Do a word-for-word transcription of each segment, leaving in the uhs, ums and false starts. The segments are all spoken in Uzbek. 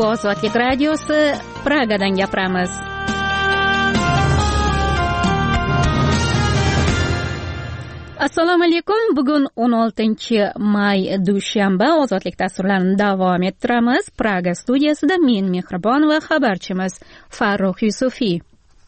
Bu Ozodlik radiosi, Pragadan gapiramiz. Assalomu alaykum. Bugun o'n oltinchi may dushanba. Ozodlik dasturlarini davom ettiramiz. Praga studiyasida men Mehribon va xabarchimiz Farruh Yusufiy.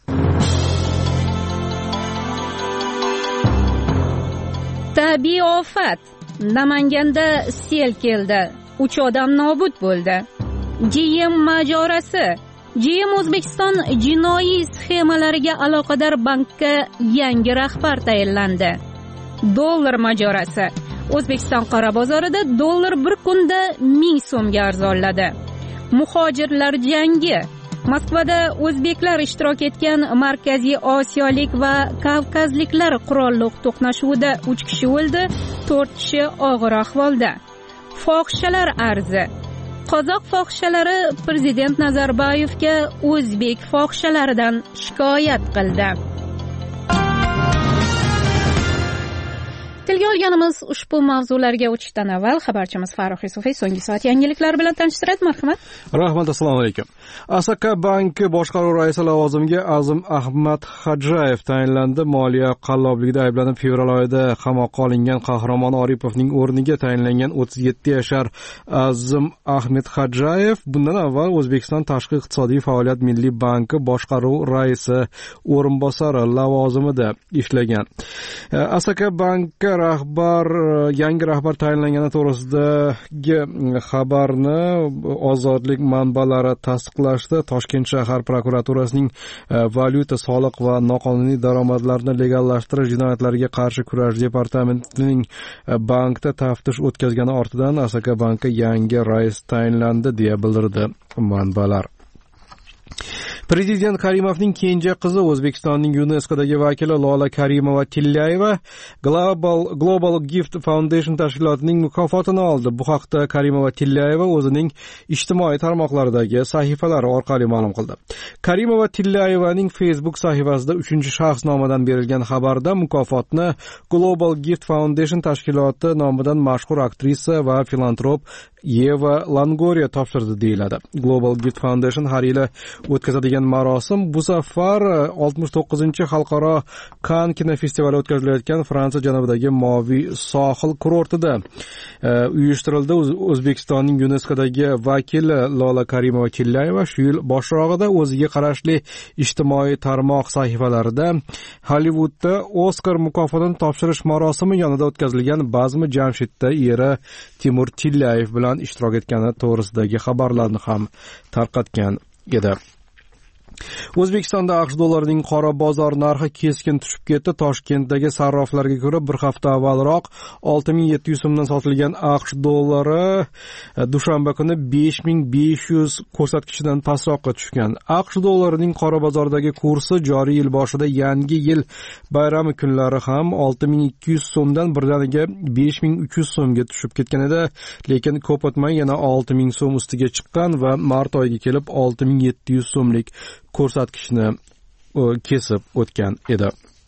Tabiiy ofat. Namanganda sel keldi. uch odam nobud bo'ldi. G M majorasi. G M O'zbekiston jinoiy sxemalariga aloqador bankka yangi rahbar tayinlandi. Dollar majorasi. O'zbekiston qora bozorida dollar bir kunda ming so'mga arzonladi. Muhojirlar jangi. Moskvada o'zbeklar ishtirok etgan Markaziy Osiyolik va Kavkazliklar qurolli to'qnashuvida uch kishi o'ldi, to'rt kishi og'ir ahvolda. Fohishalar arzi. Qozoq fohishalari Prezident Nazarboyevga o'zbek fohishalaridan shikoyat qildi. Tilga olganimiz ushbu mavzularga o'tishdan avval xabarchimiz Farruh Yusufiy so'nggi soat yangiliklar bilan tanishtiradi. Marhamat. Rahmat, assalomu alaykum. Asaka banki boshqaruv raisi lavozimiga Azim Ahmad Xodjayev tayinlandi. Moliya qallobligida ayblanib fevral oyida qamoqqa olingan Qahramon Oripovning o'rniga tayinlangan o'ttiz yetti yashar Azim Ahmad Xodjayev bundan avval O'zbekiston Tashqi iqtisodiy faoliyat milliy banki boshqaruv raisi o'rinbosari lavozimida ishlagan. Asaka banki rahbar yangi rahbar tayinlangani to'g'risidagi xabarni Ozodlik manbalari tasdiqlashdi. Toshkent shahar prokuraturasining valyuta, soliq va noqonuniy daromadlarni legallashtirish jinoyatlariga qarshi kurash departamentining bankda taftish o'tkazgani ortidan Asaka banki yangi rais tayinlandi deya bildirdi manbalar. Prezident Karimovning kenja qizi O'zbekistonning YuNESKOdagi vakili Lola Karimova-Tillayeva Global Global Gift Foundation tashkilotining mukofotini oldi. Bu haqda Karimova-Tillayeva o'zining ijtimoiy tarmoqlaridagi sahifalari orqali ma'lum qildi. Karimova-Tillayevaning Facebook sahifasida uchinchi shaxs nomidan berilgan xabarda mukofotni Global Gift Foundation tashkiloti nomidan mashhur aktrisa va filantrop Eva Longoria topshirdi deyiladi. Global Gift Foundation har yili o'tkazadigan marosim bu safar oltmish to'qqizinchi xalqaro Cannes kinofestivali o'tkazilayotgan Fransiya janubidagi Moviy sohil kurortida uyushtirildi. O'zbekistonning YuNESKOdagi vakili Lola Karimova-Tillayeva shu yil boshrog'ida o'ziga qarashli ijtimoiy tarmoq sahifalarida Hollywoodda Oskar mukofotini topshirish marosimi yonida o'tkazilgan Bazmi Jamshidda eri Timur Tillayev bilan ishtirok etgani to'g'risidagi xabarlarni ham tarqatgan edi. O'zbekistonda AQSh dollarining qora bozor narxi keskin tushib ketdi. Toshkentdagi sarroflarga ko'ra bir hafta avvalroq olti ming yetti yuz so'mdan sotilgan AQSh dollari dushanba kuni besh ming besh yuz ko'rsatkichidan pastroqqa tushgan. AQSh dollarining qora bozordagi kursi joriy yil boshida yangi yil bayrami kunlari ham olti ming ikki yuz so'mdan birdaniga besh ming uch yuz so'mga tushib ketgan edi, lekin ko'p o'tmay yana olti ming so'm ustiga chiqqan va mart oyiga kelib olti ming yetti yuz so'mlik ko'rsatkichni kesib o'tgan edi.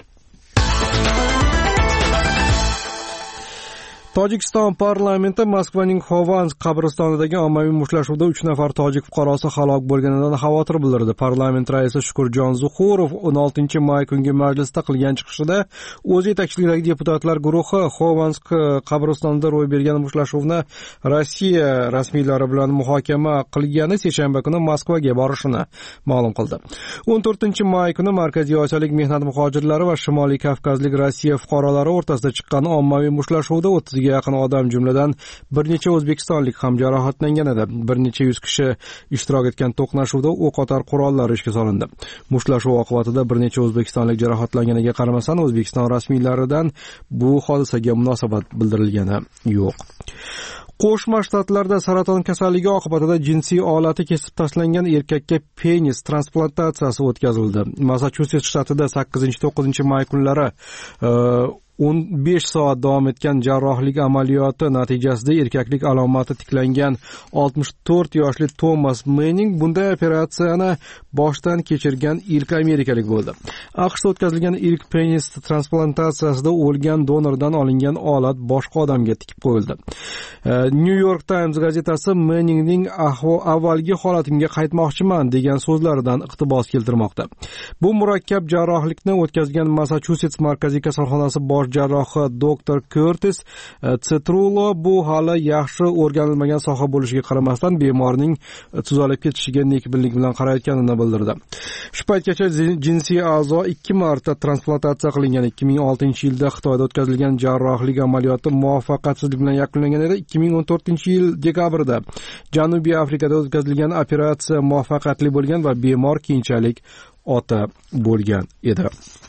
Tojikiston parlamenti Moskvaning Xovansk qabristonidagi ommaviy mushtlashuvda uch nafar tojik fuqarosi halok bo'lganidan xavotir bildirdi. Parlament raisi Shukurjon Zuxurov o'n oltinchi may kungi majlisda qilgan chiqishida o'z yetakchiligidagi deputatlar guruhi Xovansk qabristonida ro'y bergan mushtlashuvni Rossiya rasmiylari bilan muhokama qilgani seshanba kuni Moskvaga borishini ma'lum qildi. o'n to'rtinchi may kuni Markaziy Osiyolik mehnat muhojirlari va Shimoliy Kavkazlik Rossiya fuqarolari o'rtasida chiqqan ommaviy mushtlashuvda o'ttiz ga yaqin odam, jumladan bir necha o'zbekistonlik ham jarohatlangan edi. Bir necha yuz kishi ishtirok etgan to'qnashuvda o'qotar qurollar ishga solindi. Mushlashuv oqibatida bir necha o'zbekistonlik jarohatlanganiga qaramasdan O'zbekiston rasmiylaridan bu hodisaga munosabat bildirilgani yo'q. Qo'shma Shtatlarda saraton kasalligi oqibatida jinsiy olati kesib tashlangan erkakka penis transplantatsiyasi o'tkazildi. Massachusets shtatida sakkizinchi to'qqizinchi may kunlari o'n besh soat davom etgan jarrohlik amaliyoti natijasida erkaklik alomati tiklangan oltmish to'rt yoshli Tomas Menning bunday operatsiyani boshdan kechirgan ilk amerikalik bo'ldi. AQShda o'tkazilgan ilk penis transplantatsiyasida o'lgan donordan olingan olat boshqa odamga tikib qo'yildi. New York Times gazetasi Menningning avvalgi holatimga qaytmoqchiman degan so'zlaridan iqtibos keltirmoqda. Bu murakkab jarrohlikni o'tkazgan Massachusets markaziy kasalxonasi bosh jarrohi doktor Curtis Cetrulo bu hali yaxshi o'rganilmagan soha bo'lishiga qaramasdan bemorning tuzalib ketishiga nekbinlik bilan qarayotganini bildirdi. Shu paytgacha jinsiy a'zo ikki marta transplantatsiya qilingan. ikki ming oltinchi yilda Xitoyda o'tkazilgan jarrohlik amaliyoti muvaffaqiyatsizlik bilan yakunlangan edi. ikki ming o'n to'rtinchi yil dekabrda Janubiy Afrikada o'tkazilgan operatsiya muvaffaqiyatli bo'lgan va bemor keyinchalik ota bo'lgan edi.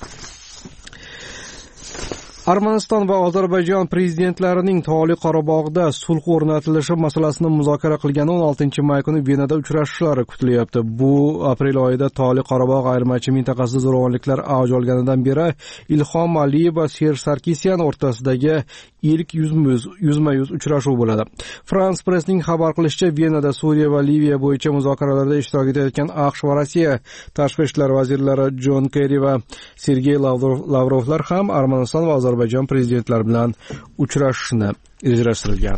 Armaniston va Ozarbayjon prezidentlarining Tog'li Qorabog'da sulh o'rnatilishi masalasini muzokara qilgan o'n oltinchi may kuni Venada uchrashishlari kutilyapti. Bu aprel oyida Tog'li Qorabog' ayirmachi mintaqasida zo'ravonliklar avj olganidan beri Ilhom Aliyev va Serj Sarkisyan o'rtasidagi ilk yuzma-yuz uchrashuv bo'ladi. France Press'ning xabar qilishicha, Venada Suriya va Liviya bo'yicha muzokaralarda ishtirok etayotgan AQSh va Rossiya tashqi ishlar vazirlari Jon Kerri va Sergey Lavrovlar ham Armaniston va Ozarbayjon prezidentlari bilan uchrashishni rejalashtirilgan.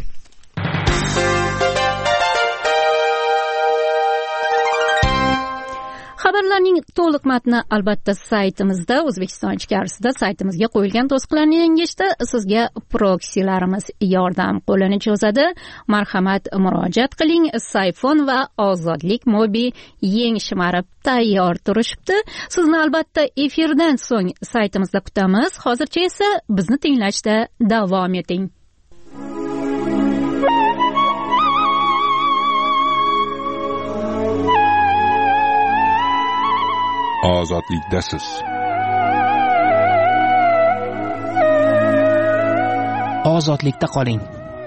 Xabarlarning to'liq matni albatta saytimizda, O'zbekiston ichkarisida saytimizga qo'yilgan to'siqlarni yengishda sizga proksilarimiz yordam qo'lini cho'zadi. Marhamat, murojaat qiling. Sayfon va Ozodlik Mobi yeng shimarib tayyor turishibdi. Sizni albatta efirdan so'ng saytimizda kutamiz. Hozircha esa bizni tinglashda davom eting. Ozodlikdasiz. Ozodlikda qoling.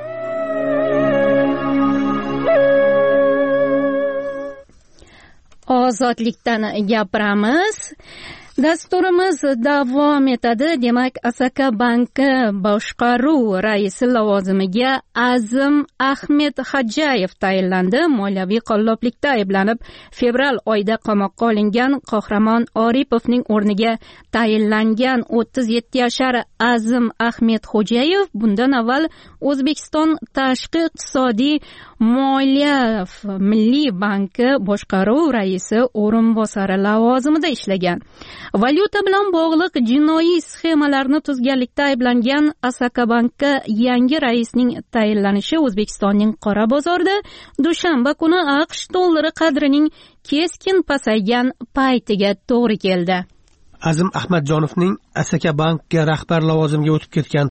Ozodlikdan gapiramiz. Dasturimiz davom etadi. Demak, Asaka banki boshqaruv raisi lavozimiga Azim Ahmed Xo'jayev tayinlandi. Moliyaviy qalloblikda ayblanib, fevral oyida qamoqqa olingan Qahramon Oripovning o'rniga tayinlangan o'ttiz yetti yashar Azim Ahmed Xo'jayev bundan avval O'zbekiston Tashqi iqtisodiy moliya milliy banki boshqaruv raisi o'rinbosari lavozimida ishlagan. Valyuta bilan bog'liq jinoiy sxemalarni tuzganlikda ayblangan Asaka banki yangi raisning tayinlanishi O'zbekistonning qora bozorida dushanba kuni AQSh dollari qadrining keskin pasaygan paytiga to'g'ri keldi. Azim Ahmadjonovning Asaka bankga rahbar lavozimiga o'tib ketgan